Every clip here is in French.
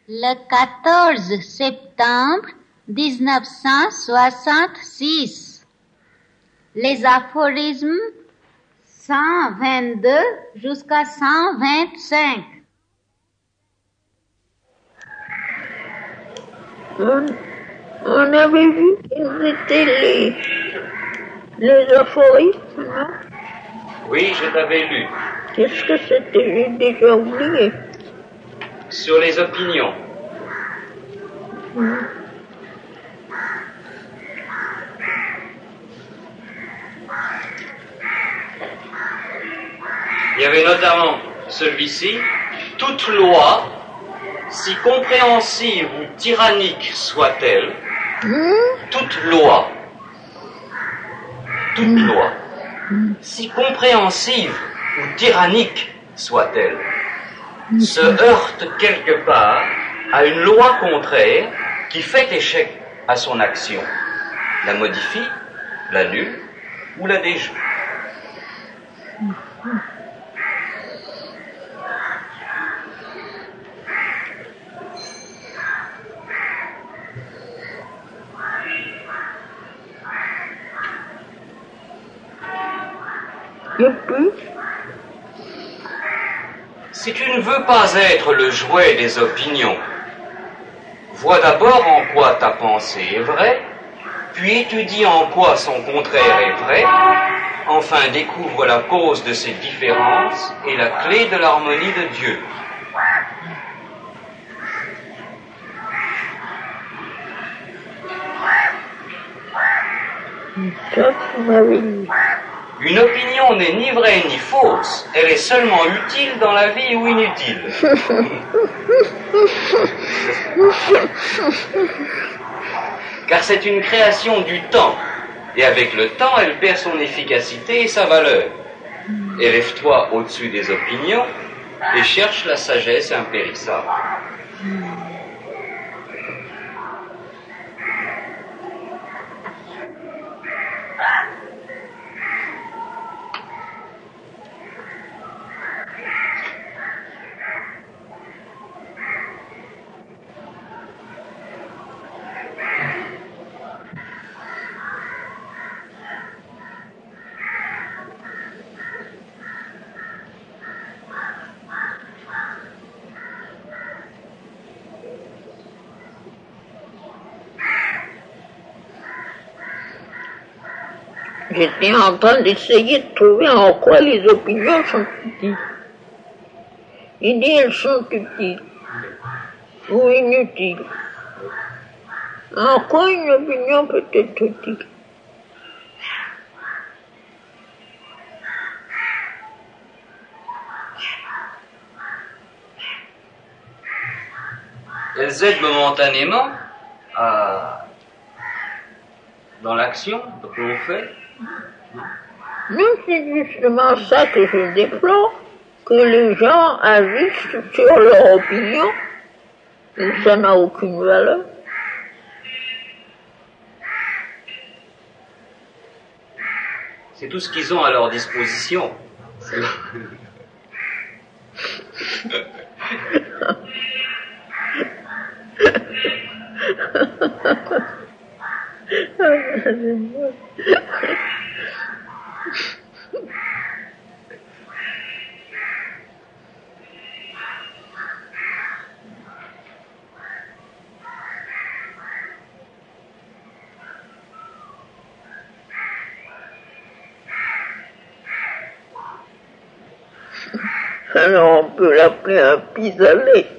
Le 14 septembre 1966, les aphorismes 122 jusqu'à 125. On avait vu quels étaient les aphorismes, non? Oui, je t'avais lu. Qu'est-ce que c'était? J'ai déjà oublié. Sur les opinions. Il y avait notamment celui-ci: toute loi, si compréhensive ou tyrannique soit-elle, toute loi, si compréhensive ou tyrannique soit-elle, se heurte quelque part à une loi contraire qui fait échec à son action, la modifie, l'annule ou la déjoue. Et puis, si tu ne veux pas être le jouet des opinions, vois d'abord en quoi ta pensée est vraie, puis étudie en quoi son contraire est vrai, enfin découvre la cause de ces différences et la clé de l'harmonie de Dieu. ça, tu m'avais dit. Une opinion n'est ni vraie ni fausse, elle est seulement utile dans la vie ou inutile. Car c'est une création du temps, et avec le temps, elle perd son efficacité et sa valeur. Élève-toi au-dessus des opinions et cherche la sagesse impérissable. J'étais en train d'essayer de trouver en quoi les opinions sont utiles. Il dit elles sont utiles ou inutiles. En quoi une opinion peut être utile? Elles aident momentanément dans l'action que l'on fait. Non, c'est justement ça que je déplore, que les gens agissent sur leur opinion, et ça n'a aucune valeur. C'est tout ce qu'ils ont à leur disposition. Alors on peut l'appeler un pis-aller.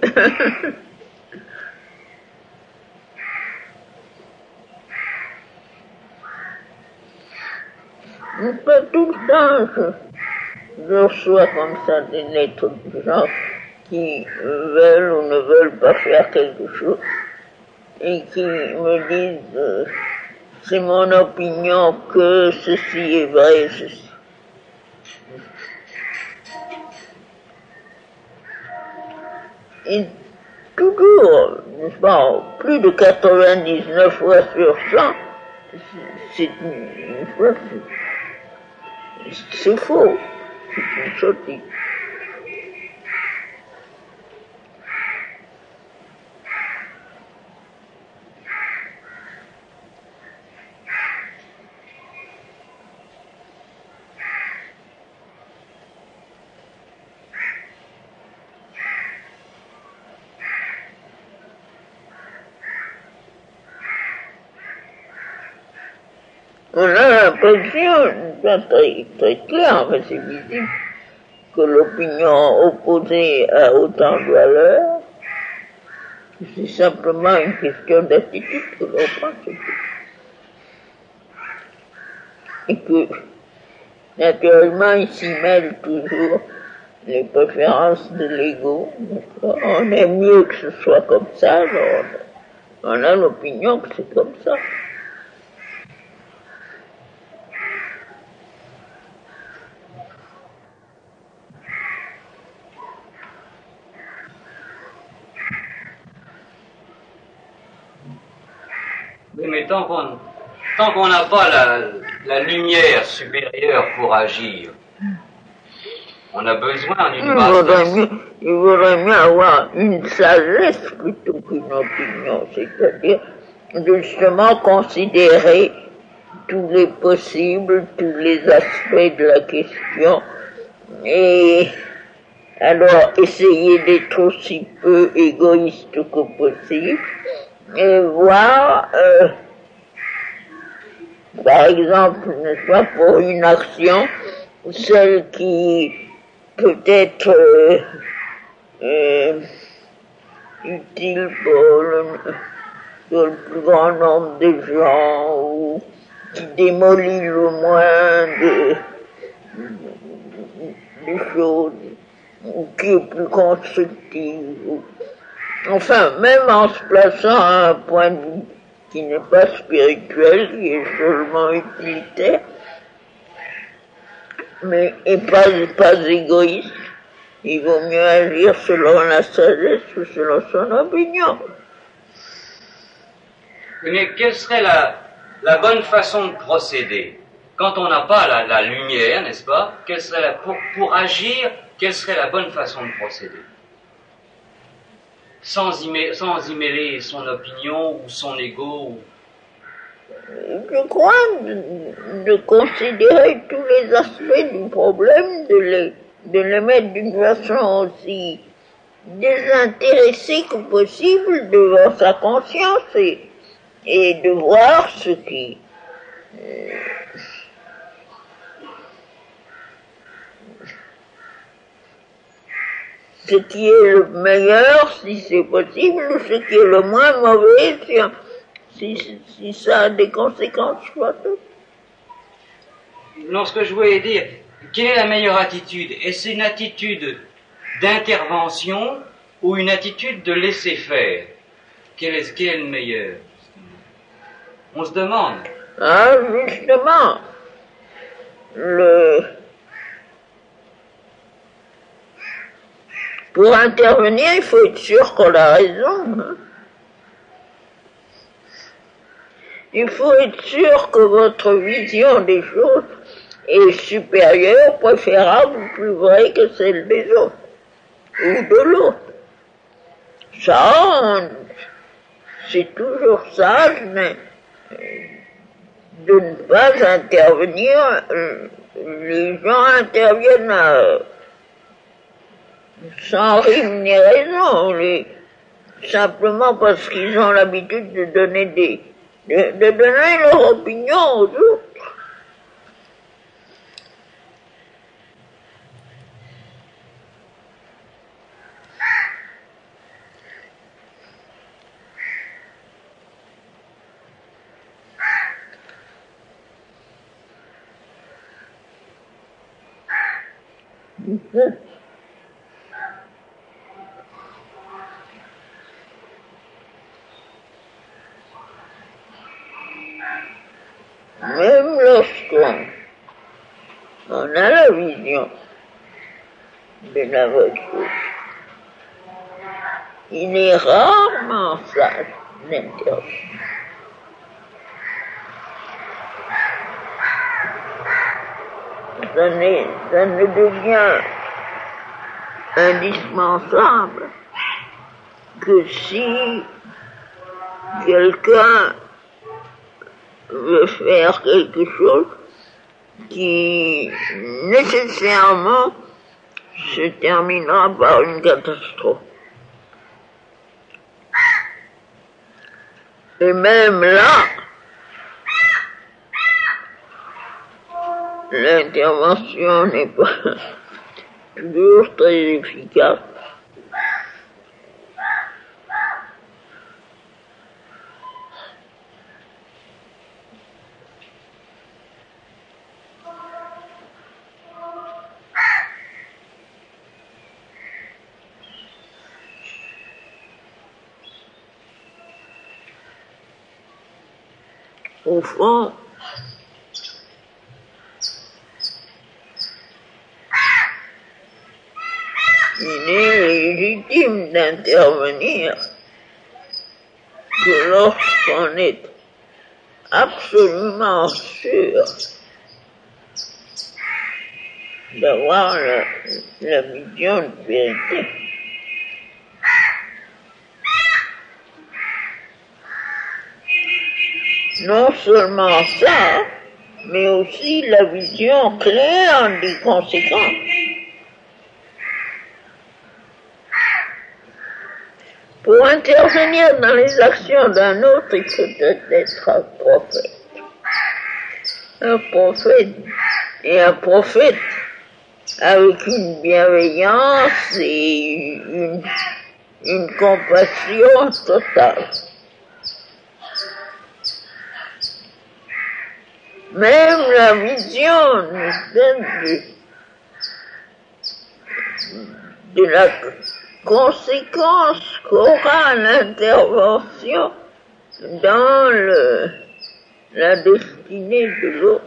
Pas tout le temps, je reçois comme ça des lettres de gens qui veulent ou ne veulent pas faire quelque chose et qui me disent c'est mon opinion que ceci est vrai, ceci. Et toujours, n'est-ce pas, plus de 99 fois sur 100, c'est une fois, c'est faux, c'est une sottise. On a l'impression, c'est très, très clair, mais c'est visible, que l'opinion opposée a autant de valeur. C'est simplement une question d'attitude que l'on prend, c'est tout. Et que, naturellement, il s'y mêle toujours les préférences de l'ego. On aime mieux que ce soit comme ça, alors on a l'opinion que c'est comme ça. Oui, mais tant qu'on n'a pas la lumière supérieure pour agir, on a besoin d'une base. Il vaudrait mieux avoir une sagesse plutôt qu'une opinion, c'est-à-dire justement considérer tous les possibles, tous les aspects de la question, et alors essayer d'être aussi peu égoïste que possible, et voir, par exemple, n'est-ce pas, pour une action, celle qui peut être utile pour le plus grand nombre de gens, ou qui démolit le moins de choses, ou qui est plus constructive. Enfin, même en se plaçant à un point de vue qui n'est pas spirituel, qui est seulement utilitaire, mais et pas égoïste, il vaut mieux agir selon la sagesse ou selon son opinion. Mais quelle serait la bonne façon de procéder quand on n'a pas la lumière, n'est-ce pas? Quelle serait pour agir, quelle serait la bonne façon de procéder? Sans y mêler son opinion ou son ego. Je crois de considérer tous les aspects du problème, de les mettre d'une façon aussi désintéressée que possible devant sa conscience et de voir ce qui est le meilleur, si c'est possible, ou ce qui est le moins mauvais, si ça a des conséquences, soit tout. Non, ce que je voulais dire, quelle est la meilleure attitude? Est-ce une attitude d'intervention ou une attitude de laisser faire? Quel est le meilleur? On se demande. Ah, justement, pour intervenir, il faut être sûr qu'on a raison. Hein. Il faut être sûr que votre vision des choses est supérieure, préférable, plus vraie que celle des autres, ou de l'autre. Ça, c'est toujours sage de ne pas intervenir. Les gens interviennent sans rime ni raison, simplement parce qu'ils ont l'habitude de donner donner leur opinion aux autres. Même lorsqu'on a la vision de la voiture, il est rarement sage d'intervenir. Ça ne devient indispensable que si quelqu'un veut faire quelque chose qui nécessairement se terminera par une catastrophe. Et même là, l'intervention n'est pas toujours très efficace. Au fond, il est légitime d'intervenir que lorsqu'on est absolument sûr d'avoir la vision de vérité. Non seulement ça, mais aussi la vision claire des conséquences. Pour intervenir dans les actions d'un autre, il faut être un prophète. Un prophète, et un prophète avec une bienveillance et une compassion totale. Même la vision de la conséquence qu'aura l'intervention dans la destinée de l'autre.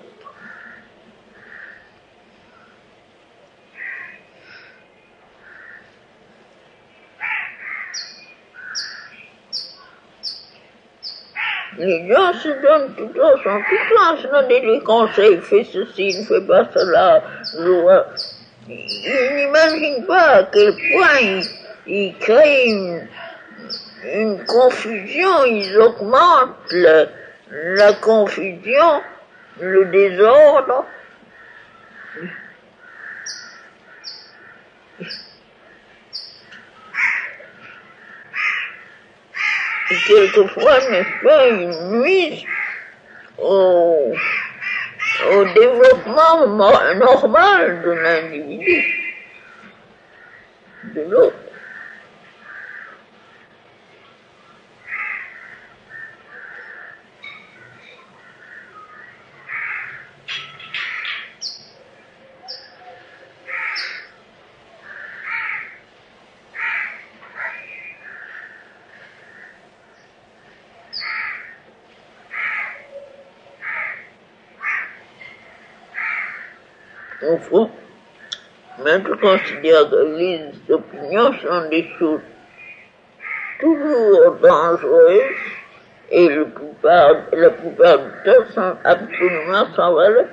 Les gens se donnent tout le temps se donner des conseils, fais ceci, ne fais pas cela. Ils n'imaginent pas à quel point ils créent une confusion, ils augmentent la confusion, le désordre. Et quelquefois, n'est-ce pas, ils nuisent au développement normal de l'individu, de l'autre. Au fond, même je considère que les opinions sont des choses toujours dangereuses et la plupart du temps sont absolument sans valeur.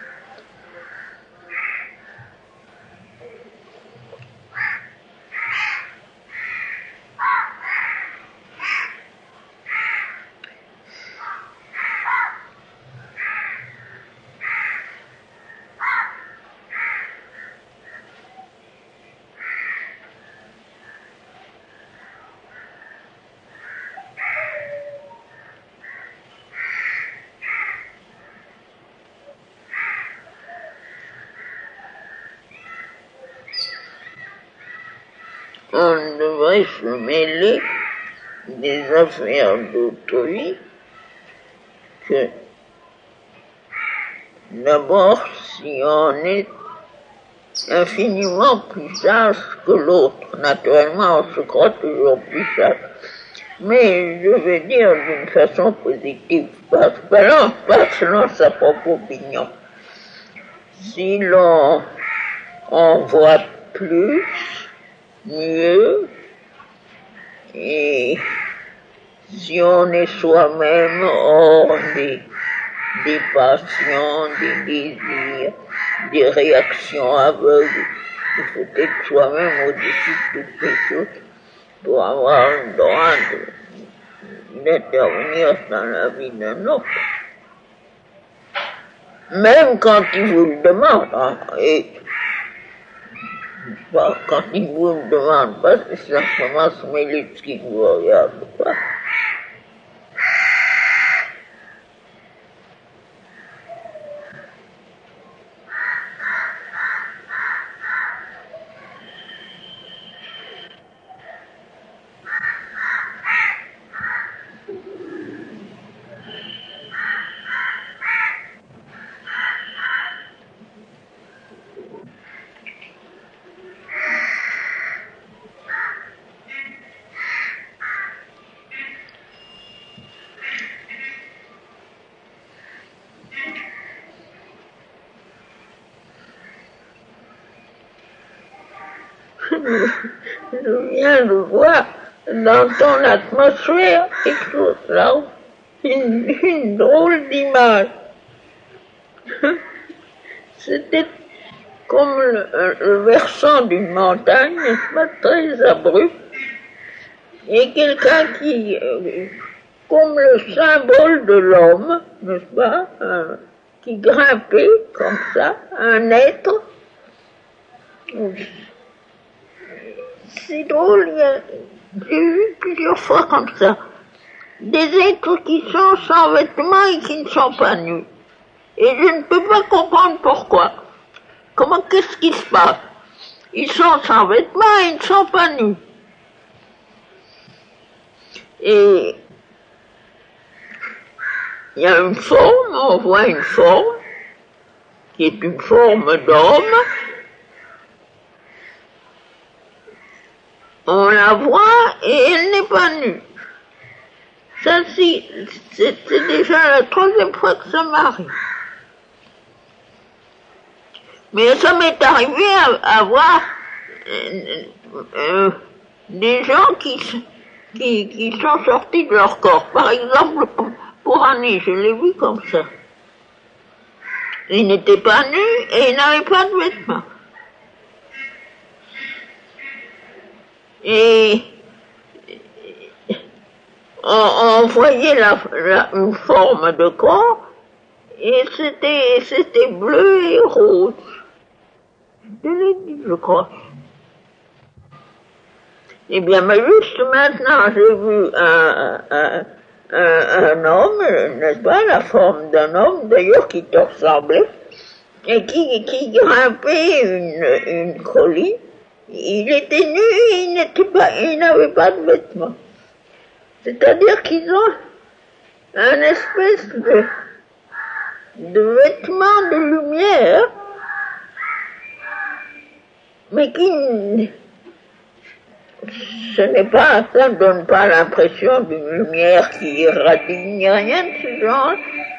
On devrait se mêler des affaires d'autrui que d'abord si on est infiniment plus sage que l'autre. Naturellement, on se croit toujours plus sage. Mais je veux dire d'une façon positive, pas selon sa propre opinion. Si l'on voit plus, mieux, et si on est soi-même hors des passions, des désirs, des réactions aveugles, il faut être soi-même au-dessus de toutes ces choses pour avoir le droit d'intervenir dans la vie d'un autre. Même quand il vous le demande, hein, et quand il vous le demande pas, c'est simplement se mêler de ce qui vous regarde pas. je viens de voir dans ton atmosphère quelque chose là, une drôle d'image. C'était comme le versant d'une montagne, n'est-ce pas, très abrupt, et quelqu'un qui, comme le symbole de l'homme, n'est-ce pas, qui grimpait comme ça, un être. C'est drôle, j'ai vu plusieurs fois comme ça, des êtres qui sont sans vêtements et qui ne sont pas nus. Et je ne peux pas comprendre pourquoi. Qu'est-ce qui se passe? Ils sont sans vêtements et ils ne sont pas nus. Et il y a une forme, on voit une forme, qui est une forme d'homme. On la voit et elle n'est pas nue. Ça, c'est déjà la troisième fois que ça m'arrive. Mais ça m'est arrivé à voir des gens qui sont sortis de leur corps. Par exemple, pour Annie, je l'ai vu comme ça. Ils n'étaient pas nus et ils n'avaient pas de vêtements. Et on voyait une forme de corps et c'était bleu et rose. Je l'ai dit, je crois. Eh bien, mais juste maintenant, j'ai vu un homme, n'est-ce pas, la forme d'un homme, d'ailleurs, qui te ressemblait, et qui grimpait une colline. Il était nu et il n'avait pas de vêtements. C'est-à-dire qu'ils ont un espèce de vêtements de lumière, mais ça ne donne pas l'impression d'une lumière qui irradie, ni rien de ce genre.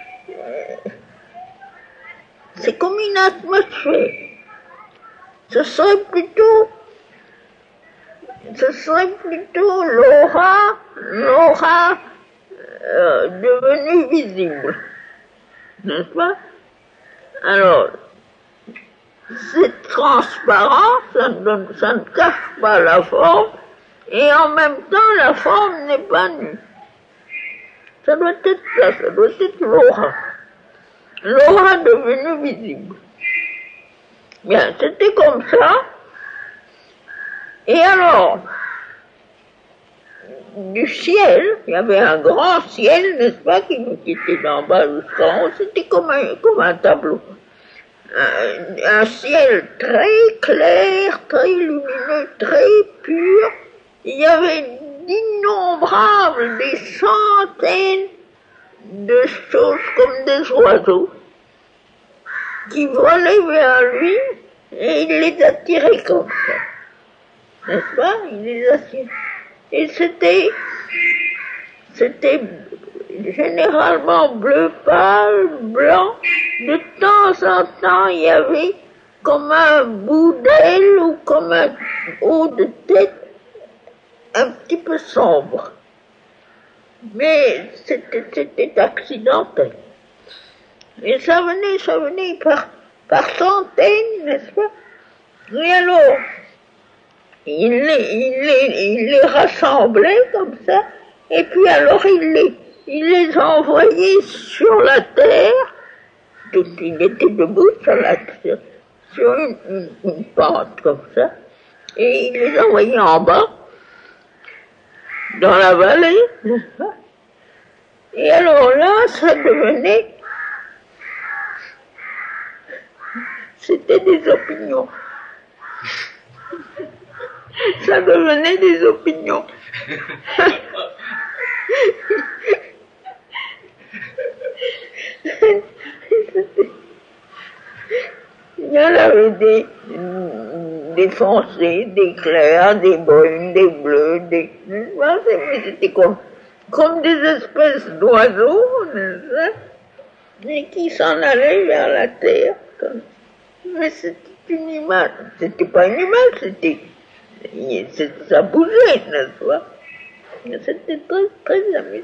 C'est comme une atmosphère. Ce serait plutôt l'aura devenue visible, n'est-ce pas? Alors, c'est transparent, ça ne cache pas la forme, et en même temps, la forme n'est pas nue. Ça doit être ça, ça doit être l'aura. L'aura devenue visible. Bien, c'était comme ça. Et alors, du ciel, il y avait un grand ciel, n'est-ce pas, qui était d'en bas jusqu'en haut, c'était comme un tableau. Un ciel très clair, très lumineux, très pur. Il y avait d'innombrables, des centaines de choses comme des oiseaux qui volaient vers lui et il les attirait comme ça. N'est-ce pas? Il les attirait. Et c'était généralement bleu pâle, blanc. De temps en temps, il y avait comme un bout d'aile ou comme un haut de tête un petit peu sombre. Mais c'était accidentel. Et ça venait par centaines, n'est-ce pas? Et alors, il les rassemblait comme ça, et puis alors il les envoyait sur la terre. Il était debout sur une pente comme ça, et il les envoyait en bas, dans la vallée, n'est-ce pas? Et alors là, ça devenait, c'était des opinions. Ça devenait des opinions. Il y en avait des foncés, des clairs, des brunes, des bleus, mais c'était comme des espèces d'oiseaux, mais qui s'en allaient vers la terre. Mais c'était une image. C'était pas une image, Ça bougeait, n'est-ce pas? C'était très, très amusant.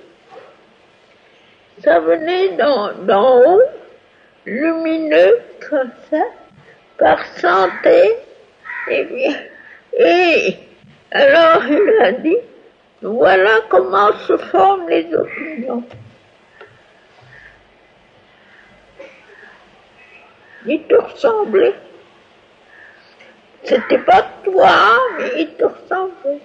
Ça venait d'en haut, lumineux, comme ça, par centaines, et alors il a dit, voilà comment se forment les opinions. Il te ressemblait. C'était pas toi, mais il te ressemblait.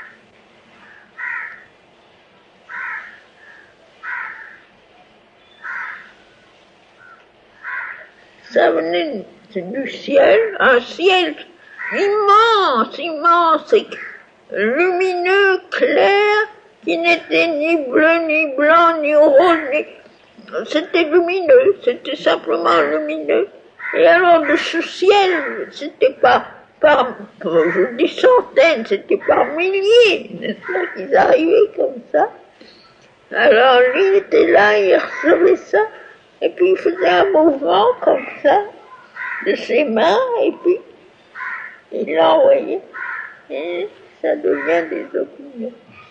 Ça venait du ciel, un ciel immense, immense, et lumineux, clair, qui n'était ni bleu, ni blanc, ni rose, c'était lumineux, c'était simplement lumineux. Et alors de ce ciel, c'était pas par, je dis centaines, c'était par milliers, n'est-ce pas, qu'ils arrivaient comme ça. Alors lui, il était là, il recevait ça, et puis il faisait un mouvement comme ça, de ses mains, et puis il l'envoyait, et ça devient des opinions.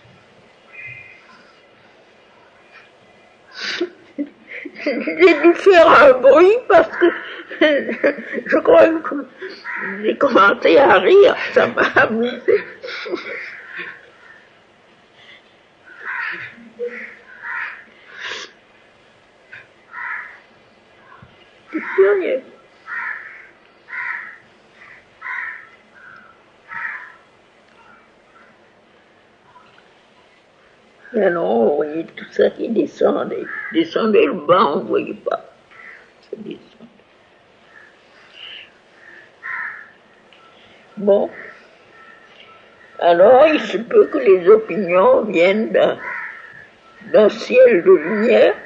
J'ai dû faire un bruit parce que je crois que j'ai commencé à rire, ça m'a amusé. C'est curieux. Et alors, on voyait tout ça qui descendait. Descendait le bas, on ne voyait pas. Ça descendait. Bon. Alors, il se peut que les opinions viennent d'un ciel de lumière.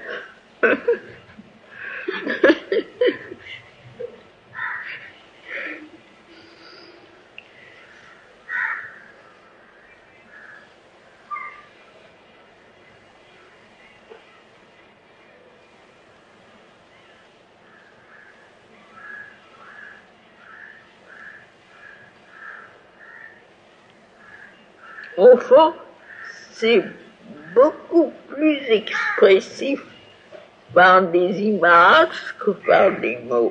Au fond, c'est beaucoup plus expressif par des images que par des mots.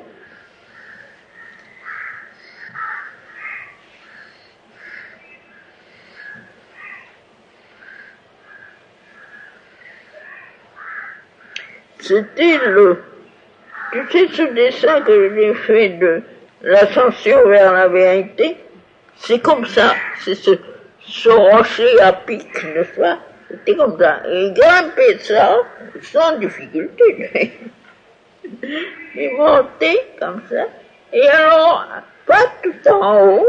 C'était tu sais ce dessin que j'ai fait de l'ascension vers la vérité, c'est comme ça, c'est ce rocher à pic, n'est-ce pas? C'était comme ça. Et grimper ça, sans difficulté. Il montait comme ça. Et alors, pas tout en haut,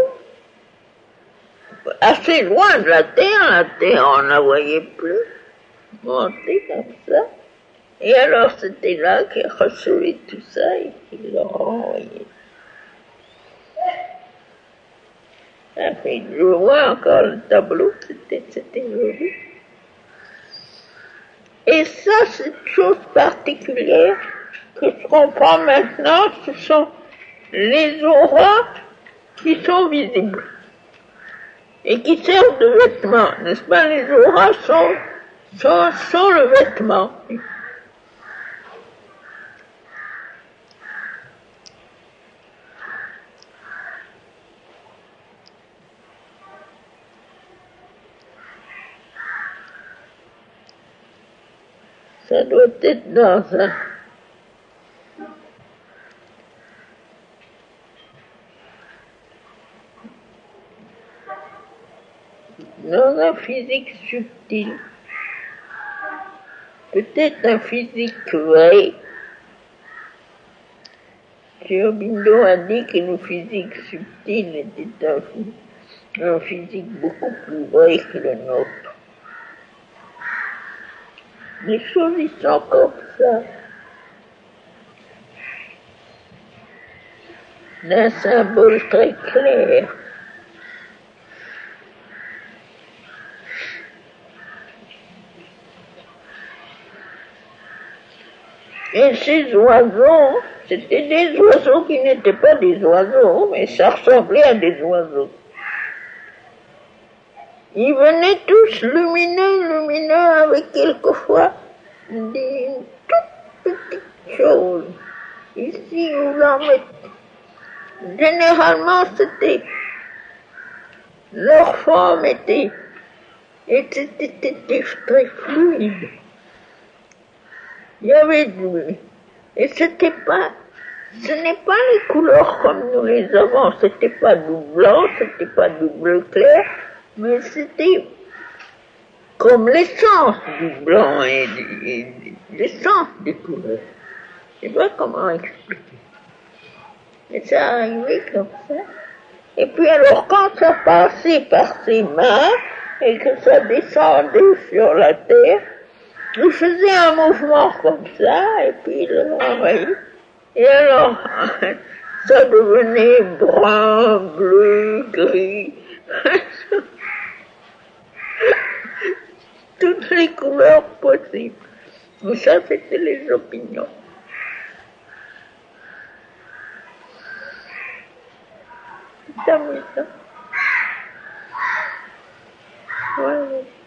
assez loin de la terre on ne la voyait plus. Monter comme ça. Et alors, c'était là qu'il recevait tout ça et qu'il le renvoyait. Après, je vois encore le tableau, c'était joli. Et ça, c'est une chose particulière que je comprends maintenant, ce sont les auras qui sont visibles et qui servent de vêtements, n'est-ce pas? Les auras sont le vêtement. Ça doit être dans un physique subtil. Peut-être un physique vrai. Aurobindo a dit que le physique subtil était un physique beaucoup plus vrai que le nôtre. Les choses, ils sont comme ça. D'un symbole très clair. Et ces oiseaux, c'était des oiseaux qui n'étaient pas des oiseaux, mais ça ressemblait à des oiseaux. Ils venaient tous lumineux, avec quelquefois des toutes petites choses. Ici, où l'on met. Généralement, c'était. Leur forme était très fluide. Il y avait du. Et ce n'est pas les couleurs comme nous les avons, c'était pas du blanc, c'était pas du bleu clair, mais c'était comme l'essence du blanc et l'essence des couleurs. Je ne sais pas comment expliquer. Et ça arrivait comme ça. Et puis alors quand ça passait par ses mains et que ça descendait sur la terre, il faisait un mouvement comme ça et puis il le renvoyait. Et alors, ça devenait brun, bleu, gris, toutes les couleurs possibles. Mais ça, c'était les opinions. C'est amusant. Ouais.